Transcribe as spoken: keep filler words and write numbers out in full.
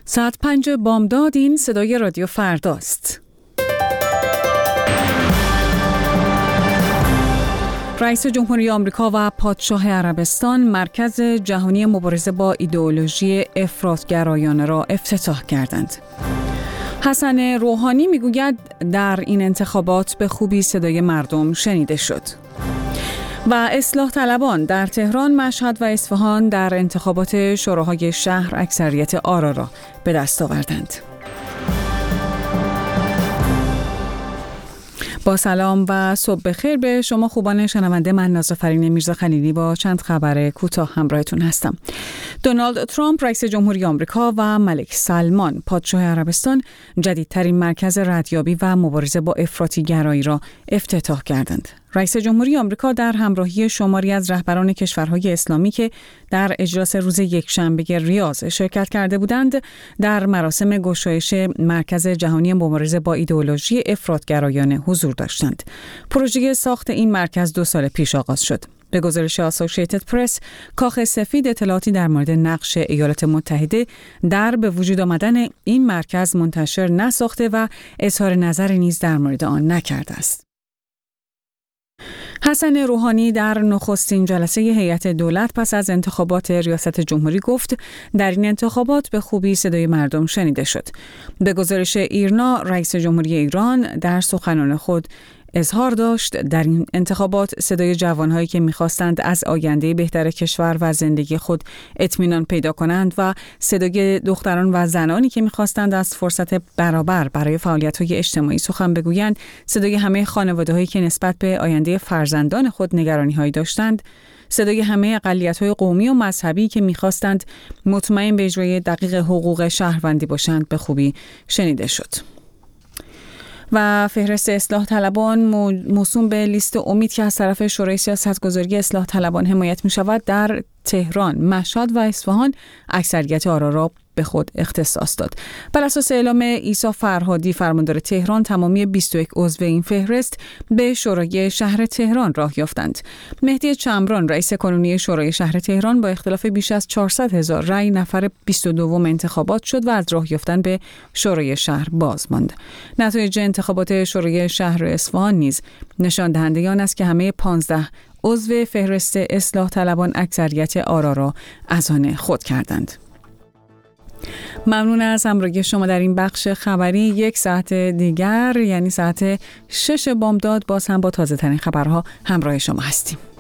ساعت پنج بامداد. این صدای رادیو فرداست. رئیس جمهوری آمریکا و پادشاه عربستان مرکز جهانی مبارزه با ایدئولوژی افراط‌گرایانه را افتتاح کردند. حسن روحانی میگوید در این انتخابات به خوبی صدای مردم شنیده شد. و اصلاح طلبان در تهران، مشهد و اصفهان در انتخابات شوراهای شهر اکثریت آرا را به دست آوردند. با سلام و صبح بخیر به شما خوبان شنونده. من نازافرین میرزا خلیلی با چند خبر کوتاه همراهتون هستم. دونالد ترامپ رئیس جمهوری آمریکا و ملک سلمان پادشاه عربستان جدیدترین مرکز ردیابی و مبارزه با افراطی گرایی را افتتاح کردند. رئیس جمهوری آمریکا در همراهی شماری از رهبران کشورهای اسلامی که در اجلاس روز یکشنبه ریاض شرکت کرده بودند، در مراسم گشایش مرکز جهانی مبارزه با ایدئولوژی افراط‌گرایانه حضور داشتند. پروژه ساخت این مرکز دو سال پیش آغاز شد. به گزارش آسوشیتد پرس، کاخ سفید اطلاعاتی در مورد نقش ایالات متحده در به وجود آمدن این مرکز منتشر نساخته و اظهار نظر نیز در مورد آن نکرده است. حسن روحانی در نخستین جلسه هیئت دولت پس از انتخابات ریاست جمهوری گفت در این انتخابات به خوبی صدای مردم شنیده شد. به گزارش ایرنا، رئیس جمهوری ایران در سخنان خود اظهار داشت در این انتخابات صدای جوانهایی که می‌خواستند از آینده بهتر کشور و زندگی خود اطمینان پیدا کنند و صدای دختران و زنانی که می‌خواستند از فرصت برابر برای فعالیت‌های اجتماعی سخن بگویند، صدای همه خانواده‌هایی که نسبت به آینده فرزندان خود نگرانی‌هایی داشتند، صدای همه اقلیت‌های قومی و مذهبی که می‌خواستند مطمئن به اجرای دقیق حقوق شهروندی باشند به خوبی شنیده شد. و فهرست اصلاح طلبان موسوم به لیست امید که از طرف شورای سیاستگذاری اصلاح طلبان حمایت می شود در تهران، مشهد و اصفهان اکثریت آرا را به خود اختصاص داد. بر اساس اعلام عیسی فرهادی فرماندار تهران، تمامی بیست و یک عضو این فهرست به شورای شهر تهران راه یافتند. مهدی چمران رئیس کنونی شورای شهر تهران با اختلاف بیش از چهارصد هزار رأی نفر بیست و دوم انتخابات شد و از راه یافتن به شورای شهر باز ماند. نتایج انتخابات شورای شهر اصفهان نیز نشان دهنده آن است که همه پانزده عضو فهرست اصلاح طلبان اکثریت آرا را از آن خود کردند. ممنون از همراهی شما در این بخش خبری. یک ساعت دیگر یعنی ساعت شش بامداد باز هم با تازه ترین خبرها همراه شما هستیم.